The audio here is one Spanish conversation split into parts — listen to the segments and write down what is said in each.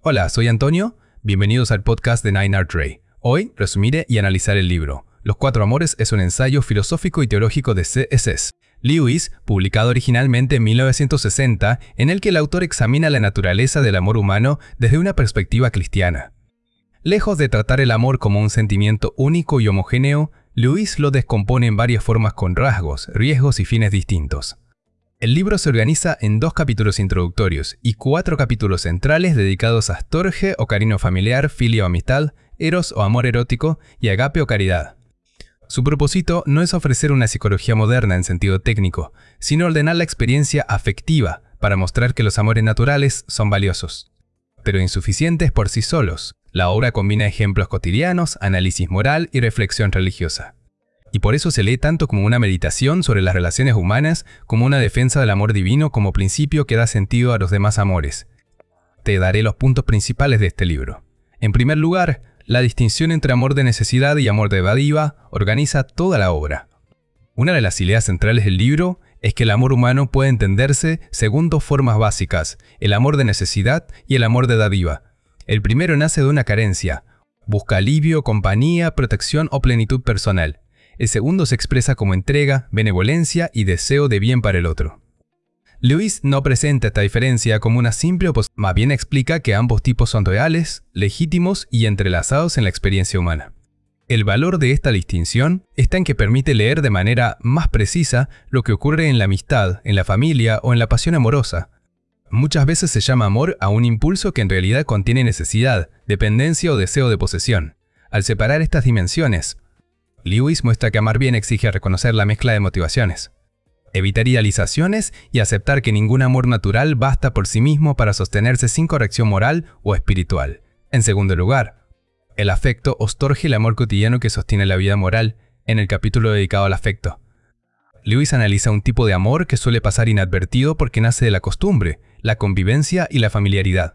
Hola, soy Antonio. Bienvenidos al podcast de Nine Art Ray. Hoy resumiré y analizaré el libro. Los Cuatro Amores es un ensayo filosófico y teológico de C.S. Lewis, publicado originalmente en 1960, en el que el autor examina la naturaleza del amor humano desde una perspectiva cristiana. Lejos de tratar el amor como un sentimiento único y homogéneo, Lewis lo descompone en varias formas con rasgos, riesgos y fines distintos. El libro se organiza en 2 capítulos introductorios y 4 capítulos centrales dedicados a storge o cariño familiar, filia o amistad, eros o amor erótico y agape o caridad. Su propósito no es ofrecer una psicología moderna en sentido técnico, sino ordenar la experiencia afectiva para mostrar que los amores naturales son valiosos, pero insuficientes por sí solos. La obra combina ejemplos cotidianos, análisis moral y reflexión religiosa. Y por eso se lee tanto como una meditación sobre las relaciones humanas, como una defensa del amor divino como principio que da sentido a los demás amores. Te daré los puntos principales de este libro. En primer lugar, la distinción entre amor de necesidad y amor de dádiva organiza toda la obra. Una de las ideas centrales del libro es que el amor humano puede entenderse según 2 formas básicas, el amor de necesidad y el amor de dádiva. El primero nace de una carencia, busca alivio, compañía, protección o plenitud personal. El segundo se expresa como entrega, benevolencia y deseo de bien para el otro. Lewis no presenta esta diferencia como una simple oposición, más bien explica que ambos tipos son reales, legítimos y entrelazados en la experiencia humana. El valor de esta distinción está en que permite leer de manera más precisa lo que ocurre en la amistad, en la familia o en la pasión amorosa. Muchas veces se llama amor a un impulso que en realidad contiene necesidad, dependencia o deseo de posesión. Al separar estas dimensiones, Lewis muestra que amar bien exige reconocer la mezcla de motivaciones, evitar idealizaciones y aceptar que ningún amor natural basta por sí mismo para sostenerse sin corrección moral o espiritual. En segundo lugar, el afecto ostorge el amor cotidiano que sostiene la vida moral, en el capítulo dedicado al afecto. Lewis analiza un tipo de amor que suele pasar inadvertido porque nace de la costumbre, la convivencia y la familiaridad.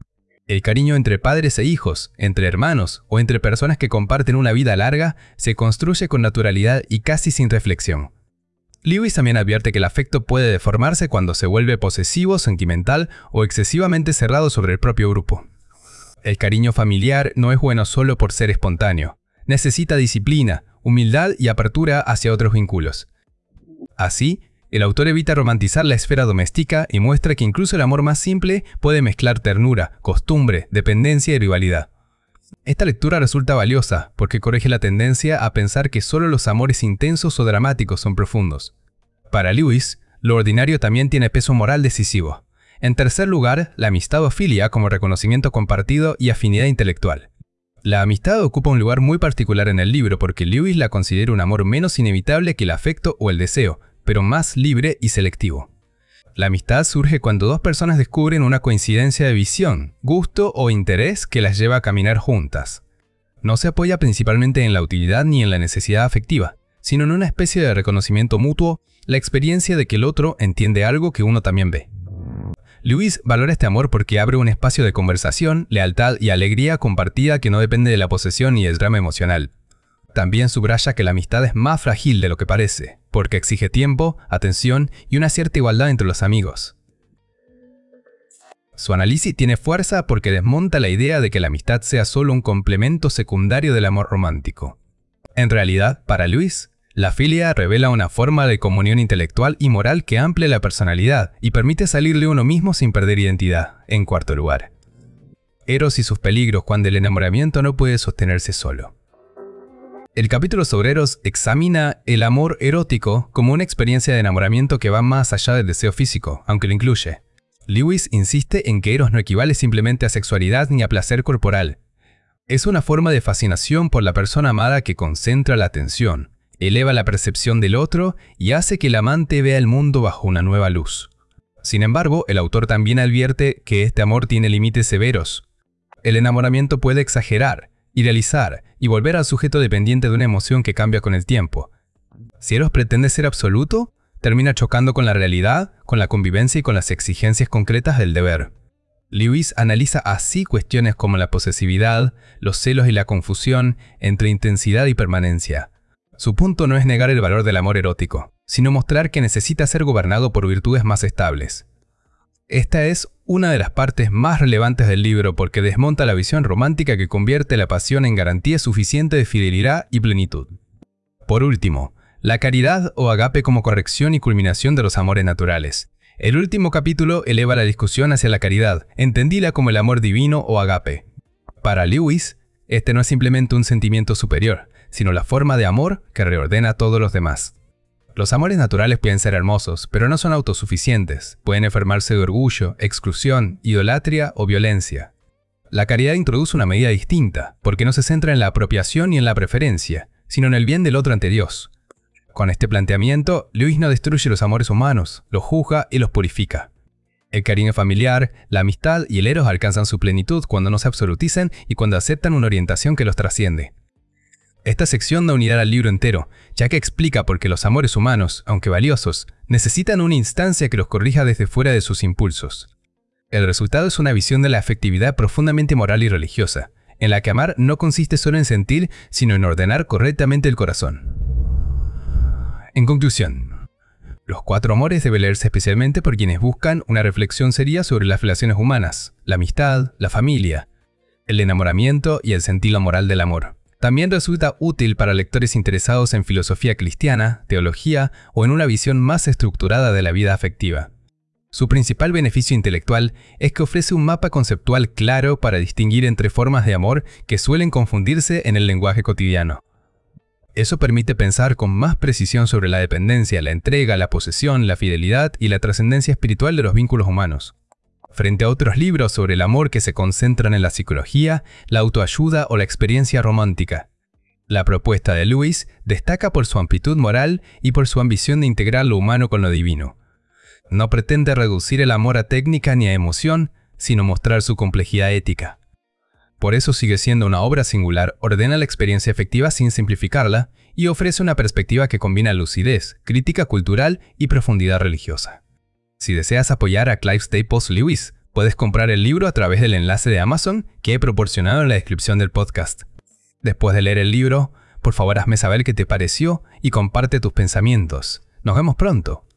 El cariño entre padres e hijos, entre hermanos o entre personas que comparten una vida larga se construye con naturalidad y casi sin reflexión. Lewis también advierte que el afecto puede deformarse cuando se vuelve posesivo, sentimental o excesivamente cerrado sobre el propio grupo. El cariño familiar no es bueno solo por ser espontáneo. Necesita disciplina, humildad y apertura hacia otros vínculos. Así, el autor evita romantizar la esfera doméstica y muestra que incluso el amor más simple puede mezclar ternura, costumbre, dependencia y rivalidad. Esta lectura resulta valiosa porque corrige la tendencia a pensar que solo los amores intensos o dramáticos son profundos. Para Lewis, lo ordinario también tiene peso moral decisivo. En tercer lugar, la amistad o filia como reconocimiento compartido y afinidad intelectual. La amistad ocupa un lugar muy particular en el libro porque Lewis la considera un amor menos inevitable que el afecto o el deseo, pero más libre y selectivo. La amistad surge cuando 2 personas descubren una coincidencia de visión, gusto o interés que las lleva a caminar juntas. No se apoya principalmente en la utilidad ni en la necesidad afectiva, sino en una especie de reconocimiento mutuo, la experiencia de que el otro entiende algo que uno también ve. Lewis valora este amor porque abre un espacio de conversación, lealtad y alegría compartida que no depende de la posesión y el drama emocional. También subraya que la amistad es más frágil de lo que parece, porque exige tiempo, atención y una cierta igualdad entre los amigos. Su análisis tiene fuerza porque desmonta la idea de que la amistad sea solo un complemento secundario del amor romántico. En realidad, para Lewis, la filia revela una forma de comunión intelectual y moral que amplia la personalidad y permite salir de uno mismo sin perder identidad. En cuarto lugar, Eros y sus peligros cuando el enamoramiento no puede sostenerse solo. El capítulo sobre Eros examina el amor erótico como una experiencia de enamoramiento que va más allá del deseo físico, aunque lo incluye. Lewis insiste en que Eros no equivale simplemente a sexualidad ni a placer corporal. Es una forma de fascinación por la persona amada que concentra la atención, eleva la percepción del otro y hace que el amante vea el mundo bajo una nueva luz. Sin embargo, el autor también advierte que este amor tiene límites severos. El enamoramiento puede exagerar, idealizar y volver al sujeto dependiente de una emoción que cambia con el tiempo. Si Eros pretende ser absoluto, termina chocando con la realidad, con la convivencia y con las exigencias concretas del deber. Lewis analiza así cuestiones como la posesividad, los celos y la confusión entre intensidad y permanencia. Su punto no es negar el valor del amor erótico, sino mostrar que necesita ser gobernado por virtudes más estables. Esta es una de las partes más relevantes del libro porque desmonta la visión romántica que convierte la pasión en garantía suficiente de fidelidad y plenitud. Por último, la caridad o agape como corrección y culminación de los amores naturales. El último capítulo eleva la discusión hacia la caridad, entendida como el amor divino o agape. Para Lewis, este no es simplemente un sentimiento superior, sino la forma de amor que reordena a todos los demás. Los amores naturales pueden ser hermosos, pero no son autosuficientes. Pueden enfermarse de orgullo, exclusión, idolatria o violencia. La caridad introduce una medida distinta, porque no se centra en la apropiación ni en la preferencia, sino en el bien del otro ante Dios. Con este planteamiento, Lewis no destruye los amores humanos, los juzga y los purifica. El cariño familiar, la amistad y el eros alcanzan su plenitud cuando no se absolutizan y cuando aceptan una orientación que los trasciende. Esta sección da unidad al libro entero, ya que explica por qué los amores humanos, aunque valiosos, necesitan una instancia que los corrija desde fuera de sus impulsos. El resultado es una visión de la afectividad profundamente moral y religiosa, en la que amar no consiste solo en sentir, sino en ordenar correctamente el corazón. En conclusión, los 4 amores deben leerse especialmente por quienes buscan una reflexión seria sobre las relaciones humanas, la amistad, la familia, el enamoramiento y el sentido moral del amor. También resulta útil para lectores interesados en filosofía cristiana, teología o en una visión más estructurada de la vida afectiva. Su principal beneficio intelectual es que ofrece un mapa conceptual claro para distinguir entre formas de amor que suelen confundirse en el lenguaje cotidiano. Eso permite pensar con más precisión sobre la dependencia, la entrega, la posesión, la fidelidad y la trascendencia espiritual de los vínculos humanos. Frente a otros libros sobre el amor que se concentran en la psicología, la autoayuda o la experiencia romántica. La propuesta de Lewis destaca por su amplitud moral y por su ambición de integrar lo humano con lo divino. No pretende reducir el amor a técnica ni a emoción, sino mostrar su complejidad ética. Por eso sigue siendo una obra singular, ordena la experiencia afectiva sin simplificarla y ofrece una perspectiva que combina lucidez, crítica cultural y profundidad religiosa. Si deseas apoyar a Clive Staples Lewis, puedes comprar el libro a través del enlace de Amazon que he proporcionado en la descripción del podcast. Después de leer el libro, por favor hazme saber qué te pareció y comparte tus pensamientos. Nos vemos pronto.